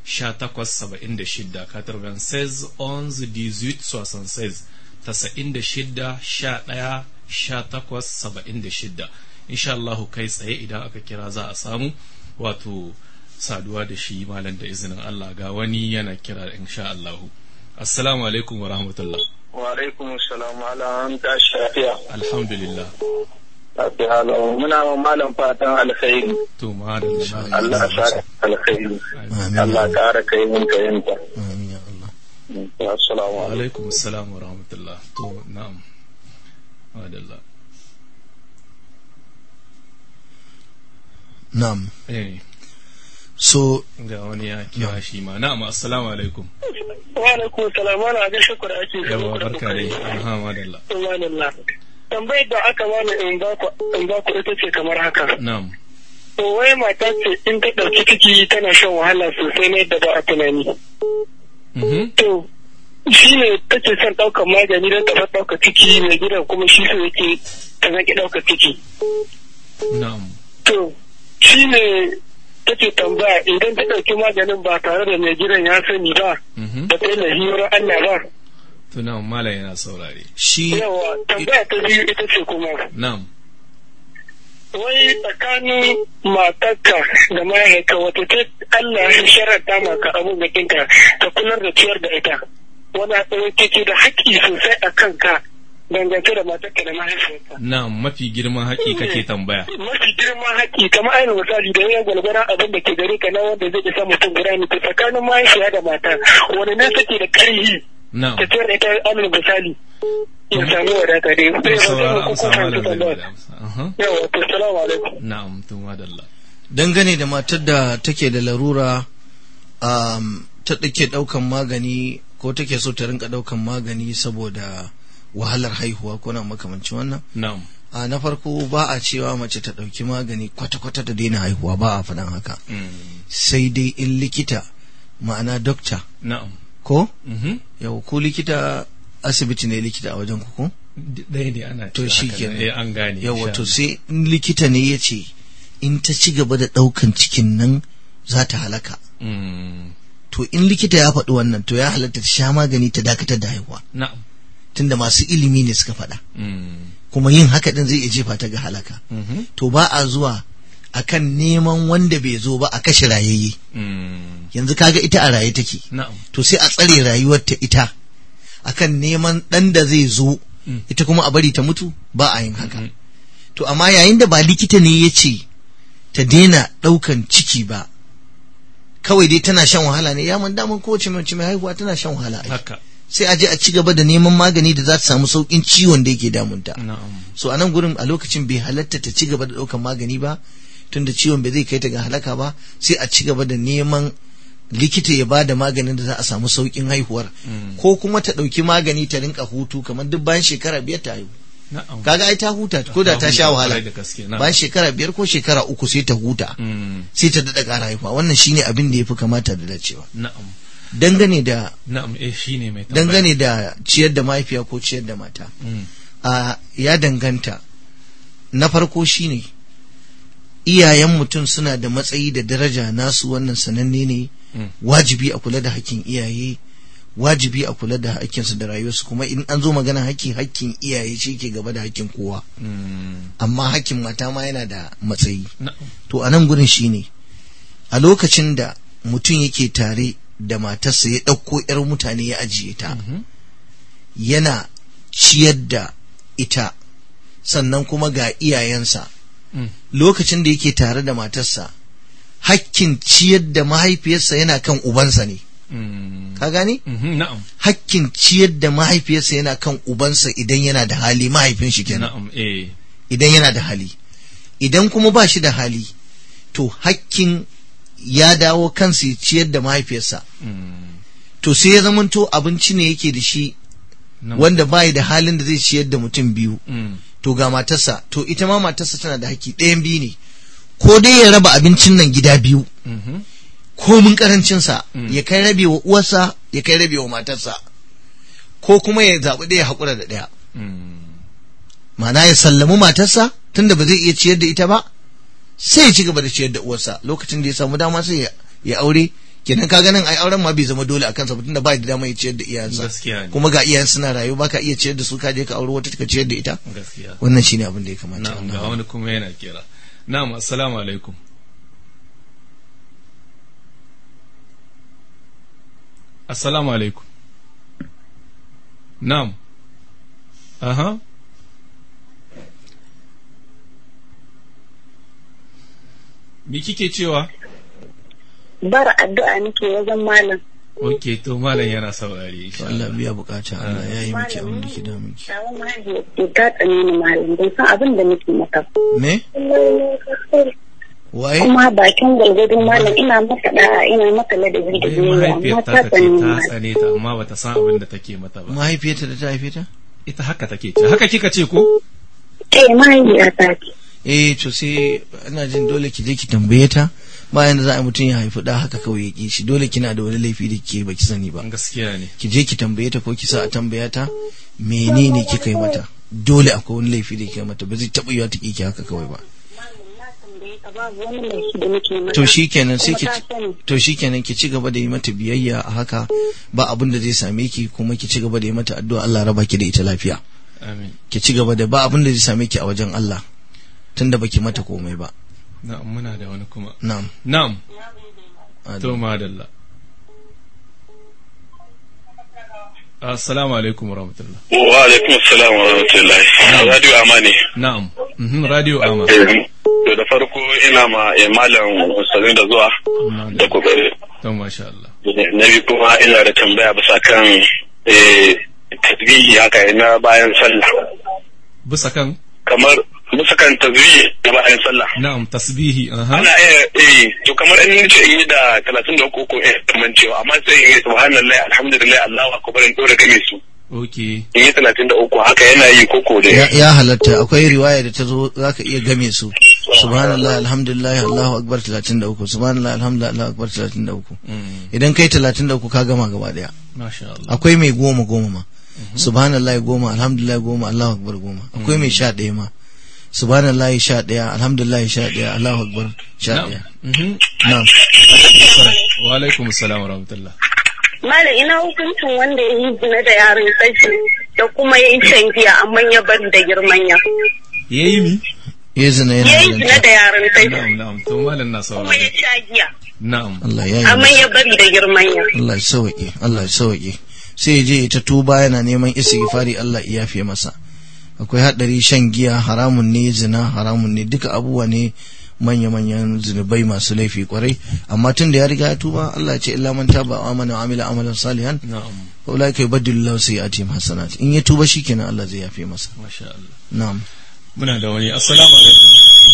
1876 96 11 18 76 11 18 76. Insha Allah kai tsaye idan aka kira za a samu, wato saduwa da shi malam da izinin Allah. Ga wani yana kira insha Allah. Assalamu alaikum wa rahmatullah. Wa alaikum assalam ala an tashi lafiya. Alhamdulillah. Muna wa malam fatan alkhairi. To malam Allah ya sa alkhairi. Allah ƙara kai mun kayanta. amin ya Allah. Assalamu alaikum assalam wa rahmatullah. To na'am. Wadallah. Na'am. So ga wani ya kira shi ma. Na'am, assalamu alaikum. Wa alaikum salam. Ana ga shukura ake. Yawa barka dai. Alhamdulillah. Subhanallah. Tambayar da aka bani in ba ku ita ce kamar haka. Na'am. To wai mata ce in ta ɗauki ciki tana shan wahala sosai ne da ba a tunani. To shi ne take son ɗaukar magani don ta ɗauka ciki mai gidan kuma shi so yake ta zaki ɗaukar ciki. Na'am. To shi ne take tambaya idan ta ɗauki maganin ba tare da mai gidan ya sani ba, ba ta yi lahiyar Allah ba. Tunan malam yana saurare. Shi yawa tambaya ta biyu ita ce kuma. Na'am. Wai tsakanin matarka da mahaifa wata ce Allah ya sharata maka abin da kinka ta kular da ciyar da ita. Wani ɗauke ke da haƙƙi sosai a kanka dangance da matarka da mahaifarka. Na'am, mafi girman haƙƙi kake tambaya. Mafi girman haƙƙi kamar ainihin misali da ya gwalgwara abin da ke gare ka na wanda zai isa mutum guda ne tsakanin mahaifiya da mata wani ne take da ƙarhi. Na'am. Ta ciyar da ita ainihin misali. Ya samu wadata dai. Yawa, to salamu alaikum. Na'am, tun wadalla. dangane da matar da take da larura ta ɗauke ɗaukan magani ko take so ta rinka ɗaukan magani saboda wahalar haihuwa ko na makamancin wannan. Na'am. Na farko ba a cewa mace ta ɗauki magani kwata-kwata ta daina haihuwa, ba a faɗan haka. Sai dai in likita ma'ana dokta. Na'am. Ko? Yau ko likita asibiti ne likita a wajen ko? Ɗaya ne ana to shi kenan an gane. Yawa to sai in likita ne ya ce in ta ci gaba da ɗaukan cikin nan za ta halaka. To in likita ya faɗi wannan to ya halatta ta sha magani ta dakatar da haihuwa. Na'am. Tunda masu ilimi ne suka faɗa. Kuma yin haka din zai iya jefa ta ga halaka. To ba a zuwa akan neman wanda bai zo ba a kashe rayayye. Yanzu kaga ita a raye take. Na'am. To sai a tsare rayuwarta ita akan neman ɗan da zai zo ita kuma a bari ta mutu, ba a yin haka. To amma yayin da ba likita ne ya ce ta daina ɗaukan ciki ba, kawai dai tana shan wahala ne, ya man daman kowace mace mai haihuwa tana shan wahala. Haka. Sai a je a ci gaba da neman magani da za ta samu saukin ciwon da yake damunta. So a nan gurin a lokacin bai halatta ta ci gaba da ɗaukan magani ba, tunda ciwon bai zai kai ta ga halaka ba, sai a ci gaba da neman likita ya bada maganin da za a samu saukin haihuwar. Ko kuma ta ɗauki magani ta rinka hutu kamar duk bayan shekara 5 ta haihu. Kaga ai ta huta ko da ta sha wahala, bayan shekara 5 ko shekara 3 sai ta huta, sai ta daɗa ƙara haihuwa. Wannan shine abin da ya fi kamata da dacewa. Dangane da shine mai dangane da ciyar da mahaifiya ko ciyar da mata, ya danganta. Na farko shine iyayen mutum suna da matsayi da daraja nasu, wannan sananne ne. Wajibi a kula da hakkin iyaye, wajibi a kula da hakkinsu da rayuwarsu, kuma in an zo magana hakkin iyaye shi ke gaba da hakkin kowa. Amma hakkin mata ma yana da matsayi. To a nan gurin shine a lokacin da mutum yake tare da matarsa ya ɗauko 'yar mutane ya ajiye ta, yana ciyar da ita, sannan kuma ga iyayensa. Lokacin da yake tare da matarsa, hakkin ciyar da mahaifiyarsa yana kan ubansa ne. Ka gane? Na'am. Hakkin ciyar da mahaifiyarsa yana kan ubansa idan yana da hali, mahaifin shi kenan. Na'am. Idan yana da hali. Idan kuma ba shi da hali, to hakkin ya dawo kansa ya ciyar da mahaifiyarsa. To sai ya zamanto abinci ne yake da shi wanda bai da halin da zai ciyar da mutum biyu. To ga matarsa, to ita ma matarsa tana da haƙƙi ɗayan biyu ne, ko dai ya raba abincin nan gida biyu, ko mun karancinsa ya kai rabe wa uwarsa ya kai rabe wa matarsa, ko kuma ya zaɓi ɗaya haƙura da ɗaya. Ma'ana ya sallamu matarsa tunda ba zai iya ciyar da ita ba, sai ya ci gaba da ciyar da uwarsa. Lokacin da ya samu dama sai ya aure. Kenan ka ganin ai auren ma bai zama dole akan sa tunda ba da dama ya ciyar da iyayensa, kuma ga iyayen suna rayu, baka iya ciyar da su, ka je ka aure wata ka ciyar da ita. Wannan shine abin da ya kamata. Na'am, ga wani kuma yana kira. Na'am, assalamu alaikum. assalamu alaikum. Na'am. Aha. Me kike cewa? Bar addu'a nake wajen malam. Ok, to malam yana saurari. Allah biya bukata, Allah ya yi miki abin da ke da miki. Shawon mahaifiyar ta tsani ni malam, bai san abin da nake mata. Me? Waye? Kuma bakin galgadin malam ina mata da'a, ina mata ladabi da biyayya, amma ta tsani ni malam. Ta tsane ta amma bata san abin da take mata ba. Mahaifiyarta da ta haife ta? Ita haka take ce. Haka kika ce ko? Mahaifiyata ce. To sai ina jin dole ki je ki tambaye ta. Bayan da za a mutum ya haifi da haka kawai ya ki shi, dole kina da wani laifi da ke baki sani ba. Gaskiya ne. Ki je ki tambaye ta ko ki sa a tambaya ta menene kika yi mata. Dole akwai wani laifi da kika yi mata, ba zai taɓa yiwa ta ki haka kawai ba. To shikenan sai ki ci gaba da yi mata biyayya a haka, ba abin da zai same ki, kuma ki ci gaba da yi mata addu'a Allah raba ki da ita lafiya. Amin. Ki ci gaba da ba abin da zai same ki a wajen Allah tunda baki mata komai ba. Na'am, muna da wani kuma. Na'am. To madalla. Assalamu alaikum wa rahmatullah. Wa alaikum assalam wa rahmatullah. Radio Amani. Na'am. Radio Ama. To da farko ina ma malam Ustazin da zuwa da kokari. To masha Allah. Na bi kuma ina da tambaya bisa kan tasbihi haka na bayan sallah. Bisa kan? Kamar bisa kan tasbihi na bayan sallah. Na'am, tasbihi. Ana to kamar in ce in yi da 33 ko kaman cewa, amma sai in yi subhanallahi alhamdulillah Allahu akbar in dora game su. Okay. In yi 33 haka yana yi koko da ya halatta. Akwai riwaya da ta zo zaka iya game su. Subhanallah alhamdulillah Allahu akbar 33, subhanallah alhamdulillah Allahu akbar 33. Idan kai 33 ka gama gaba daya. Masha Allah. Akwai mai 10 ma. Subhanallah 10, alhamdulillah 10, Allahu akbar 10. Akwai mai 11 ma. Subhanallah 11, alhamdulillah 11, Allahu akbar 11. Na'am. Wa alaikum assalam wa rahmatullah. Malam ina hukuncin wanda ya yi zina da yaron sashi da kuma ya yi shan giya amma ya bari da girmanya. Ya yi mi? Ya zina da yaron sashi. Na'am, to malam na saurara. Kuma ya sha giya. Na'am. Allah ya yi. Amma ya bari da girmanya. Allah ya sauke. Sai ya je ta tuba yana neman istighfari, Allah ya yafe masa. Akwai hadari, shan giya haramun ne, zina haramun ne, duka abubuwa ne manya-manyan zunubai masu laifi kwarai, amma tun da ya riga ya tuba, Allah ce illa man taba wa amana wa amila amalan salihan fa ulaika yubaddilu Allahu sayyi'atihim hasanat. In ya tuba shikenan Allah zai yafe masa. Masha Allah. Na'am. Muna da wani. Assalamu alaikum.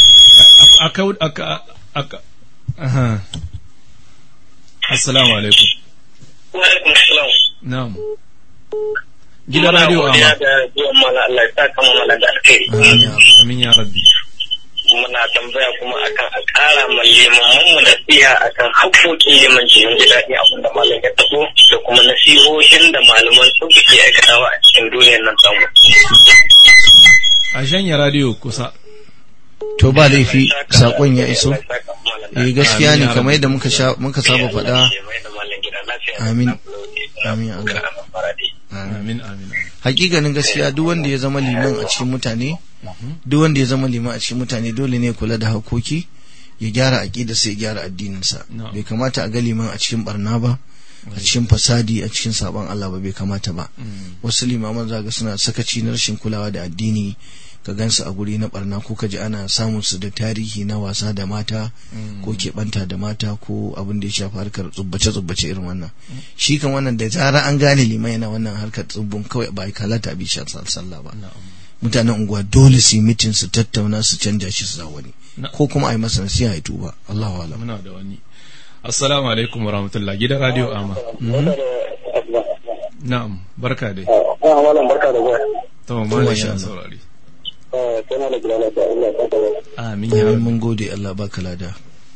Assalamu alaikum. Wa alaikum assalam. Na'am. Gidan radio Ama. Allah ya saka mu da alkhairi. Amin ya rabbi. Muna tambaya kuma akan a ƙara ma limaman mu nasiha akan haƙƙoƙin limanci. Mun ji daɗi abin da malam ya tabo da kuma nasihohin da malaman su ke aikatawa a cikin duniyar nan tamu. A shanya radio kusa. To ba laifi sakon ya iso. Gaskiya ne kamar yadda muka saba faɗa. Amin. Amin Allah. Amin. Hakikanin gaskiya duk wanda ya zama liman a cikin mutane, dole ne kula da hakoki, ya gyara aqida sai ya gyara addinin sa. Bai kamata a ga liman a cikin barna ba, a cikin fasadi, a cikin saban Allah ba, bai kamata ba. Wasu limaman zaga suna sakaci na rashin kulawa da addini, ka gansu a guri na barna, ko ka ji ana samun su da tarihi na wasa da mata ko keɓanta da mata ko abin da ya shafi harkar tsubbace irin wannan. Shi kan wannan da zara an gane liman yana wannan harkar tsubbun, kawai ba kalata bi sha sallah ba. Mutanen unguwa dole su yi mitin, su tattauna, su canja shi su wani, ko kuma a yi masa nasiha ya tuba. Allahu a'lam. Muna da wani. Assalamu alaikum wa rahmatullah. Gidan radio Ama. Na'am, barka dai. Barka da zuwa. To malam ya saurari. Amin ya mun gode, Allah baka lada.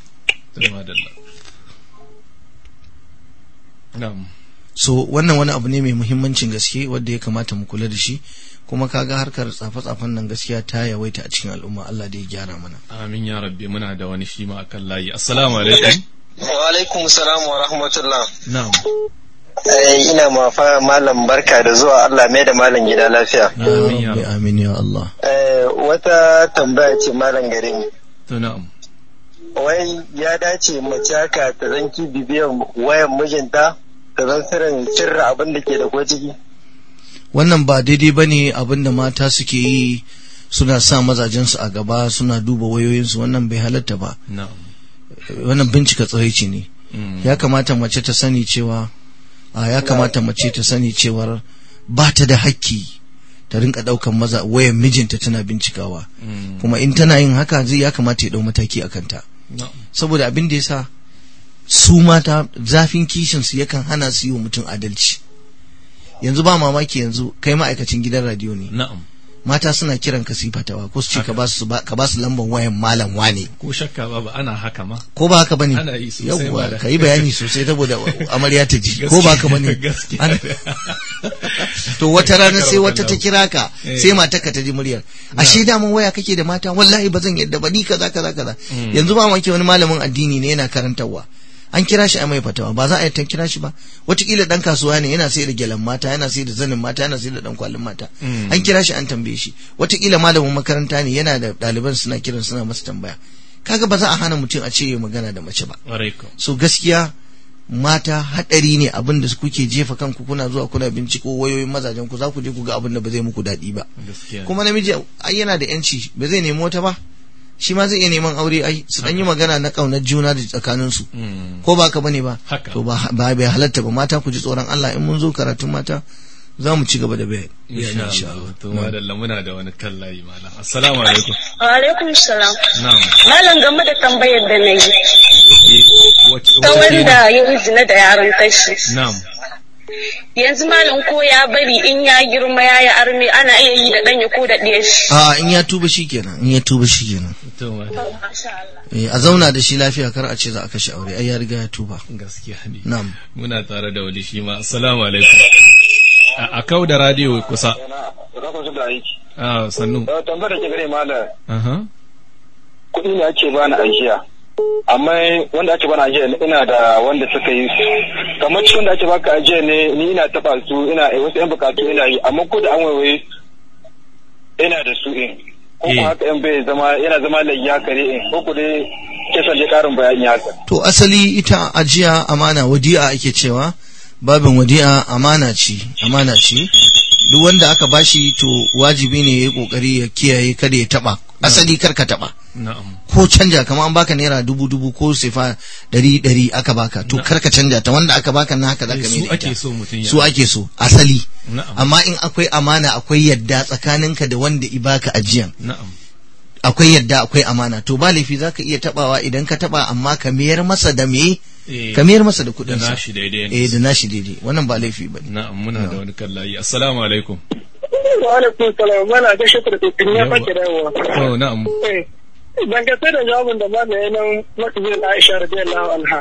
So wannan wani abu ne mai muhimmancin gaske wanda ya kamata mu kula da shi, kuma kaga harkar tsafe-tsafen nan gaskiya ta yawaita a cikin al'umma. Allah da ya gyara mana. Amin ya rabbi. Muna da wani shi ma akan layi. Assalamu alaikum. Wa alaikum salam wa rahmatullah. Na'am. Ina ma malam barka da zuwa, Allah mai da malam gida lafiya. Amin ya Allah. Wata tambaya ce malam gare mu. To na'am. Wai ya dace mace haka ta zanki bibiyan wayan mijinta ta zan sirri abin da ke da ko ciki. Wannan ba daidai ba ne abin da mata suke yi, suna sa mazajensu a gaba suna duba wayoyinsu, wannan bai halatta ba. Wannan bincika tsiraici ne. Ya kamata mace ta sani cewa cewar ba ta da hakki ta rinka daukan wayan mijinta tana bincikawa. Kuma in tana yin haka ya kamata ya dau mataki a kanta. Saboda abin da yasa su mata zafin kishinsu yakan hana su yi wa mutum adalci. Yanzu ba mamaki, yanzu kai ma'aikacin gidan radio ne. Mata suna kiran ka sifatawa ko su ce ka ba su lambar wayan malam wane. Ko shakka ba ana haka ma. Ko ba haka bane? Ana yi sosai. Yawwa, ka yi bayani sosai saboda amarya ta ji. Ko ba haka bane? To wata rana sai wata ta kira ka, sai matarka ta ji muryar. Ashe da mun waya kake da mata, wallahi ba zan yadda ba, ni kaza. Yanzu ba mamaki wani malamin addini ne yana karantarwa. An kira shi a mai fatawa, ba za a yi ta kira shi ba. Wataƙila ɗan kasuwa ne, yana sai da gyalan mata, yana sai da zanin mata, yana sai da ɗan kwalin mata. An kira shi an tambaye shi. Wataƙila malamin makaranta ne, yana da ɗaliban suna kiran suna masa tambaya. Kaga ba za a hana mutum a ce ya magana da mace ba. So gaskiya mata haɗari ne abin da kuke jefa kanku, kuna zuwa kuna binciko wayoyin mazajen ku, za ku je ku ga abin da ba zai muku daɗi ba. Kuma namiji ai yana da yanci, ba zai nemi wata ba. Shi ma zai iya neman aure, ai su dan yi magana na kaunar juna da tsakanin su. Ko ba ka bane ba? To ba bai halatta ba. Mata ku ji tsoron Allah. In mun zo karatun mata za mu ci gaba da bayani insha Allah. To madalla, muna da wani kan layi malam. Assalamu alaikum. Wa alaikum salam. Na'am. Malam, game da tambayar da nayi. Ta wanda ya yi zina da yaron tashi. Na'am. Yanzu malam, ko ya bari in ya girma ya yi arme, ana iya yi da ɗanya ko da ɗiyar shi? In ya tuba shikenan. A zauna da shi lafiya, kar a ce za a kashe aure. Ai ya riga ya tuba. Gaskiya ne. Na'am. Muna tare da wani shi ma. Assalamu alaikum. A kau da radio kusa. Sannu. Tambayar da ke gare malam. Kuɗi ne ake bani ajiya. Amma wanda ake bani ajiya ina da wanda suka yi kamar cikin da ake baka ajiya ne, ni ina taba su, ina wasu yan bukatu ina yi, amma ko da an waiwaye ina da su in ko kuma haka yan bai zama, yana zama layya kare in ko ku dai ke son je karin bayani haka. To asali ita ajiya amana, wadi'a ake cewa, babin wadi'a amana ce. Duk wanda aka bashi to wajibi ne ya yi kokari ya kiyaye kada ya taba. Asali kar ka taba. Ko canja, kamar an baka naira 1000 ko sefa 100 aka baka, to kar ka canja ta, wanda aka baka na haka zaka mai ita. Su ake so asali. Amma in akwai amana, akwai yadda tsakaninka da wanda i baka ajiyan. Akwai yadda, akwai amana, to ba laifi zaka iya tabawa idan ka taba, amma ka mayar masa da me? Ka mayar masa da kuɗin sa. Da nashi daidai. Wannan ba laifi bane. Na'am, muna da wani kallayi. Assalamu alaikum. Wa alaikum salam. Mana ga shukuru da kin ya fake dawowa. Oh, na'am. Dan ga da jawabin da malama yana maka zai Aisha radiyallahu anha.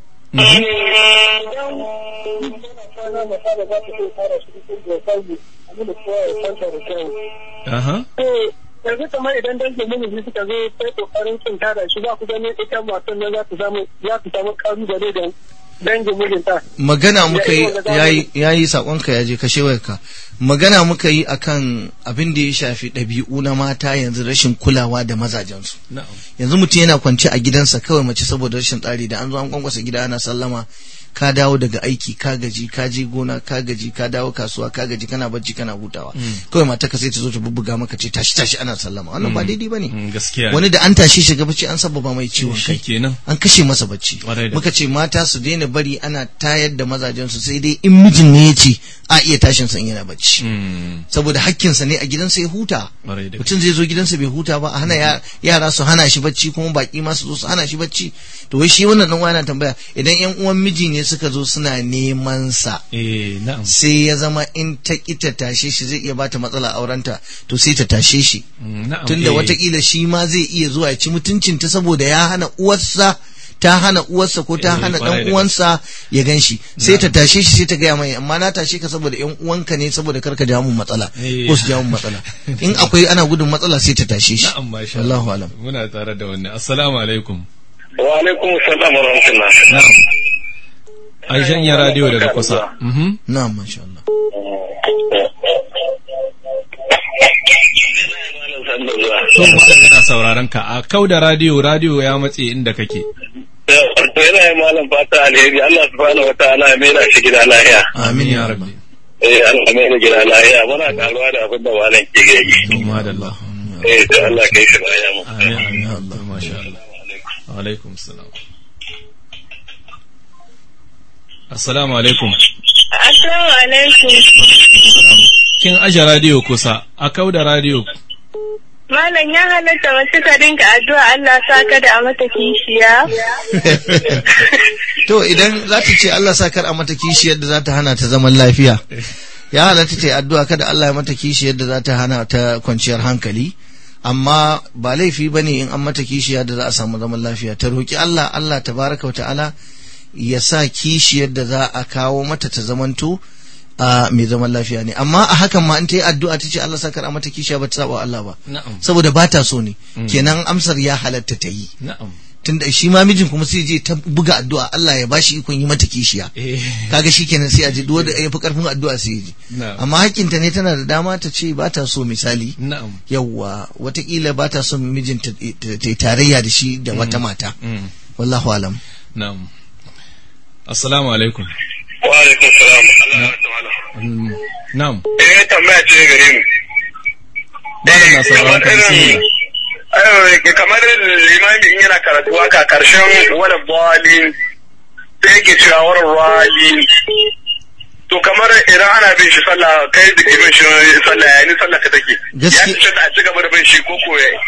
Yanzu kamar idan dangin miji suka zo sai kokarin cin tada shi, za ku gani ita matan nan za ta samu kalubale da dangin mijinta. Magana muka yi yayi sakonka ya je kashe wayarka. Magana muka yi akan abin da ya shafi ɗabi'u na mata yanzu, rashin kulawa da mazajensu. Yanzu mutum yana kwance a gidansa kawai, mace saboda rashin tsari, da an zo an kwankwasa gida ana sallama, ka dawo daga aiki ka gaji, ka je gona ka gaji, ka dawo kasuwa ka gaji, kana bacci kana hutawa, kawai mata ka sai ta zo ta bubbuga maka ce tashi ana sallama. Wannan ba daidai bane. Wani da an tashi shiga bacci an sababa mai ciwon kai, an kashe masa bacci. Muka ce mata su daina bari ana tayar da mazajensu, sai dai in mijin ne ya ce a iya tashin sa yana bacci, saboda hakkinsa ne a gidansa ya huta. Mutum zai zo gidansa bai huta ba, a hana yara su hana shi bacci, kuma baki ma su zo su hana shi bacci. To wai shi wannan dan wani tambaya, idan yan uwan miji ne suka zo suna neman sa, sai ya zama in ta kita tashe shi zai iya bata matsala aurenta, to sai ta tashe shi, tunda watakila shi ma zai iya zuwa ya ci mutuncinta saboda ya hana uwarsa, ta hana uwarsa ko ta hana dan uwansa ya ganshi, sai ta tashe shi, sai ta gaya mai, amma na tashe ka saboda yan uwanka ne, saboda karka jawo mun matsala ko su jawo mun matsala. In akwai ana gudun matsala sai ta tashe shi. Allahu alam. Muna tare da wannan. Assalamu alaikum. Wa alaikum assalam wa rahmatullah. Na'am. Ai janya radio daga kusa. Na'am, masha Allah. So malam yana sauraron ka. A kau da radio ya matse inda kake. to yana yi malam fata alheri Allah subhanahu wa ta'ala ya mera shi gida lahiya. Amin ya rabbi. Allah mera gida lahiya muna karuwa da abin da malam ke gani. To madalla. To Allah kai shi lahiya mu. Amin Allah masha Allah. Wa alaikum salam. Assalamu alaikum. Assalamu alaikum. Kin aje radio kusa, a kauda radio. Malam ya halatta wasu ka dinga addu'a Allah saka da a mata kishiya. To idan za ta ce Allah sakar a mata kishiyar da za ta hana ta zaman lafiya, ya halatta ta yi addu'a kada Allah ya mata kishiyar da za ta hana ta kwanciyar hankali, amma ba laifi ba ne in an mata kishiya da za a samu zaman lafiya. Ta roƙi Allah, Allah tabaraka wa ta'ala ya sa kishiyar da za a kawo mata ta zamanto mai zaman lafiya ne. Amma a hakan ma in ta yi addu'a ta ce Allah sakar a mata kishiya ba ta saba Allah ba, saboda ba ta so ne, kenan amsar ya halatta ta yi. Tunda shi ma mijin kuma sai je ta buga addu'a Allah ya bashi ikon yi mata kishiya, kaga shi kenan sai a ji duk wanda ya fi karfin addu'a sai ya ji. Amma hakinta ne, tana da dama ta ce ba ta so, misali yawwa watakila ba ta so mijin ta yi tarayya da shi da wata mata. Wallahu alam. Na'am. Assalamu alaikum. Wa alaikum salam. Allah ya ta'ala. Na'am. Tambaya ce gare mu. Malam na sauraron ka, bismillah. Kamar limami in yana karatu haka karshen wani balin sai yake cewa wani ralin, to kamar idan ana bin shi sallah kai da ke bin shi sallah yayin sallah ka take ya ce da a ci gaba da bin shi ko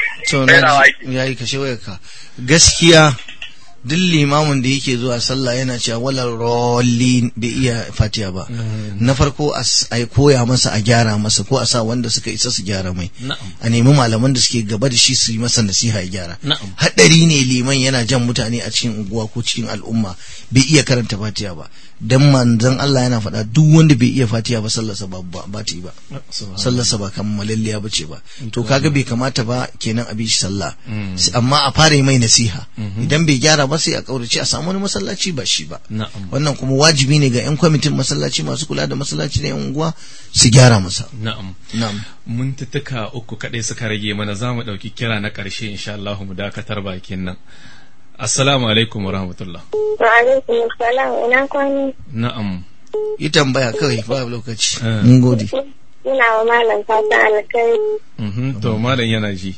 yayi kashe wayarka. Gaskiya duk limamin da yake zuwa sallah yana cewa wala rollin bai iya fatiha ba. Na farko a koya masa, a gyara masa, ko a sa wanda suka isa su gyara mai, a nemi malaman da suke gaba da shi su yi masa nasiha ya gyara. Haɗari ne liman yana jan mutane a cikin unguwa ko cikin al'umma bai iya karanta fatiha ba, dan manzon Allah yana faɗa duk wanda bai iya fatiha ba sallarsa ba ta yi ba, sallarsa ba kammalalliya ba ce ba. To kaga bai kamata ba kenan a bi shi sallah, amma a fara mai nasiha. Idan bai gyara ba sai a kaurace a samu wani masallaci ba shi ba. Wannan kuma wajibi ne ga 'yan kwamitin masallaci masu kula da masallaci na 'yan unguwa su gyara masa. Na'am. Mun tattaka uku kadai suka rage mana, za mu ɗauki kira na ƙarshe insha Allah mu dakatar bakin nan. Assalamu alaikum wa rahmatullah. Wa alaikum assalam, ina kwani? Na'am. Yi tambaya kawai, ba lokaci. Mun gode. Ina wa malam fatan alkai. To malam yana ji.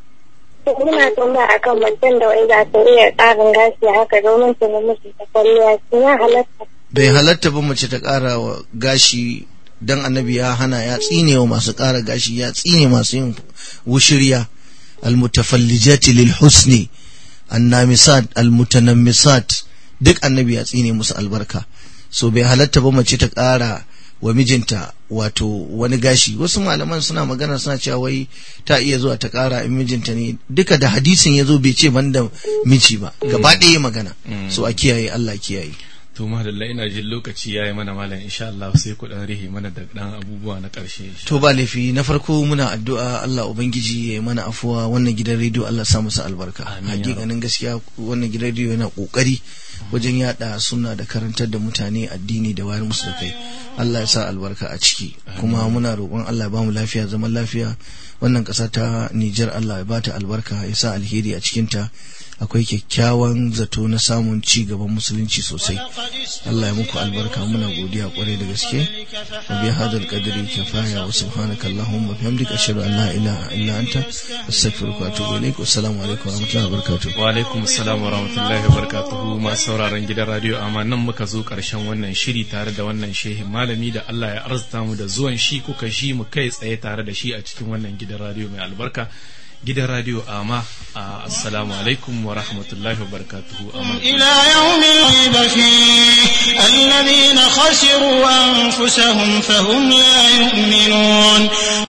Ina tambaya akan mutum da wai za ta iya ƙarin gashi haka domin su nemi su ta kwalliya, ya halatta? Bai halatta ba mace ta ƙara wa gashi, dan annabi ya hana, ya tsine wa masu ƙara gashi, ya tsine masu yin wushirya, almutafallijati lil husni, annamisat almutanammisat, duk annabi ya tsine musu albarka. So bai halatta ba mace ta ƙara wa mijinta wato wani gashi. Wasu malaman suna magana suna cewa wai ta iya zuwa ta ƙara in mijinta ne, duka da hadisin ya zo bai ce banda miji ba, gaba ɗaya magana. So a kiyaye, Allah kiyaye. To madalla, ina jin lokaci yayi mana malam, insha Allah sai ku dan rihe mana da dan abubuwa na ƙarshe. To ba laifi, na farko muna addu'a Allah ubangiji ya yi mana afuwa, wannan gidan rediyo Allah sa masa albarka. Hakikanin gaskiya wannan gidan rediyo yana kokari wajen yada sunna da karantar da mutane addini da wayar musu da kai. Allah ya sa albarka a ciki, kuma muna roƙon Allah ya bamu lafiya, zaman lafiya. Wannan ƙasa ta Nijar Allah ya bata albarka, ya sa alheri a cikinta. Akwai kyakkyawan zato na samun ci gaban musulunci sosai. Allah ya muku albarka, muna godiya kwarai da gaske. Wa bi hadal qadri kifaya, wa subhanaka allahumma bihamdika ashhadu an la ilaha illa anta astaghfiruka wa atubu ilaik. Assalamu alaikum wa rahmatullahi wa barakatuh. Wa alaikum assalam wa rahmatullahi wa barakatuh. Masu sauraron gidan radio amma nan muka zo karshen wannan shiri tare da wannan shehin malami da Allah ya arzuta mu da zuwan shi, kuka shi mu kai tsaye tare da shi a cikin wannan gidan radio mai albarka, gidan radio ama. Assalamu alaikum wa rahmatullahi wa barakatuhu. ila yawmin riba fihi alladhina khasiru anfusahum fahum la yu'minun.